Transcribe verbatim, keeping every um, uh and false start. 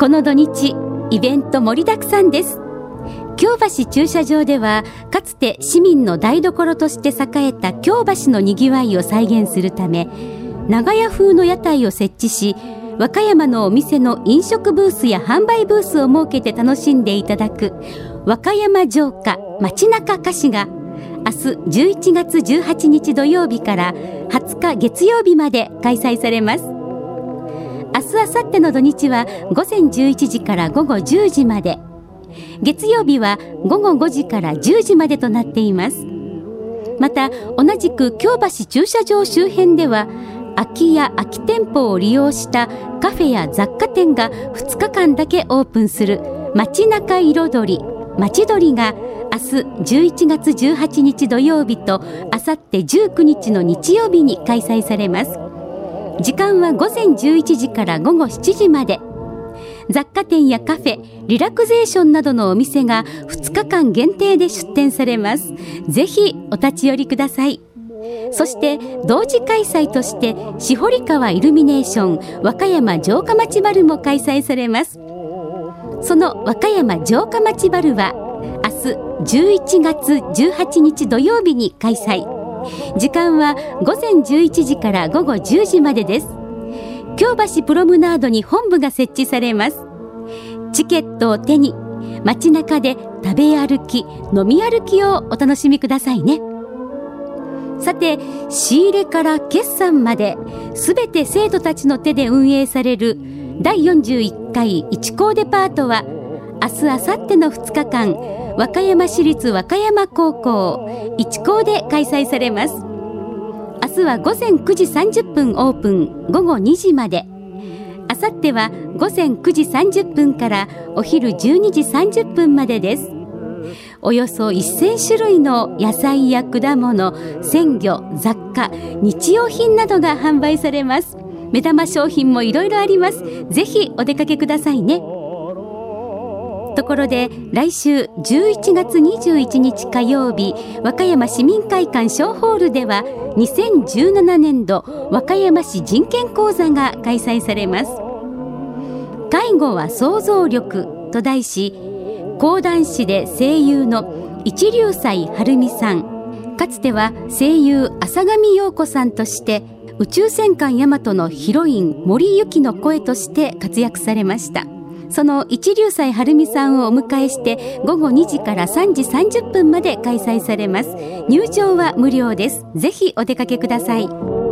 この土日イベント盛りだくさんです。京橋駐車場ではかつて市民の台所として栄えた京橋のにぎわいを再現するため、長屋風の屋台を設置し、和歌山のお店の飲食ブースや販売ブースを設けて楽しんでいただく和歌山城下街中菓子が明日じゅういちがつじゅうはちにち土曜日からはつか月曜日まで開催されます。明日、明後日の土日は午前じゅういちじから午後じゅうじまで、月曜日は午後ごじからじゅうじまでとなっています。また同じく京橋駐車場周辺では空き家空き店舗を利用したカフェや雑貨店がふつかかんだけオープンする街中彩りまちどりが明日じゅういちがつじゅうはちにち土曜日とあさってじゅうくにちの日曜日に開催されます。時間は午前じゅういちじから午後しちじまで。雑貨店やカフェ、リラクゼーションなどのお店がふつかかん限定で出店されます。ぜひお立ち寄りください。そして同時開催としてしほり川イルミネーション和歌山城下町バルも開催されます。その和歌山城下町バルは明日じゅういちがつじゅうはちにち土曜日に開催。時間は午前じゅういちじから午後じゅうじまでです。京橋プロムナードに本部が設置されます。チケットを手に街中で食べ歩き飲み歩きをお楽しみくださいね。さて、仕入れから決算まで全て生徒たちの手で運営されるだいよんじゅういっかい一高デパートは明日、明後日のふつかかん和歌山市立和歌山高校一高で開催されます。明日は午前くじさんじゅっぷんオープン、午後にじまで。あさっては午前くじさんじゅっぷんからお昼じゅうにじさんじゅっぷんまでです。およそせんしゅるいの野菜や果物、鮮魚、雑貨、日用品などが販売されます。目玉商品もいろいろあります。ぜひお出かけくださいね。ところで来週じゅういちがつにじゅういちにち火曜日、和歌山市民会館小ホールではにせんじゅうななねんど和歌山市人権講座が開催されます。介護は想像力と題し、講談師で声優の一龍斎晴美さん、かつては声優浅上陽子さんとして宇宙戦艦ヤマトのヒロイン森由紀の声として活躍されました。その一龍斎晴美さんをお迎えして午後にじからさんじさんじゅっぷんまで開催されます。入場は無料です。ぜひお出かけください。